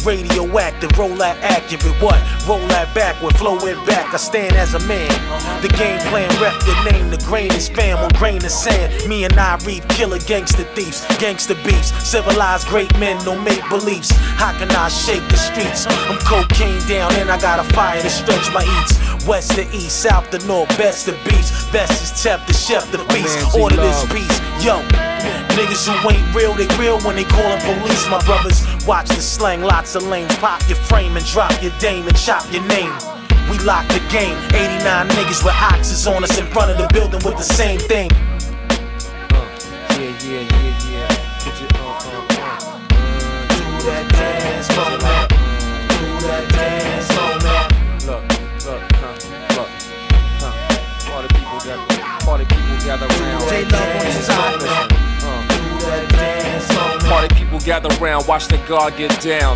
radioactive, roll that accurate. What? Roll that backward, flow it back. I stand as a man. The game plan, rep your name. The grain is fam on grain of sand. Me and I reap killer gangster thieves, gangster beefs. Civilized great men, no make beliefs. How can I shake the streets? I'm cocaine down and I got a fire to stretch my eats. West to east, south to north, best to beast. Best is Tef, the chef, the beast. Order this piece, yo. Niggas who ain't real, they real when they callin' police. My brothers, watch the slang, lots of lanes. Pop your frame and drop your dame and chop your name. We lock the game, 89 niggas with oxes on us in front of the building with the same thing. Yeah. Do that dance for me. Do that dance for me. Look. Party people gather round. Party people gather round, watch the guard get down.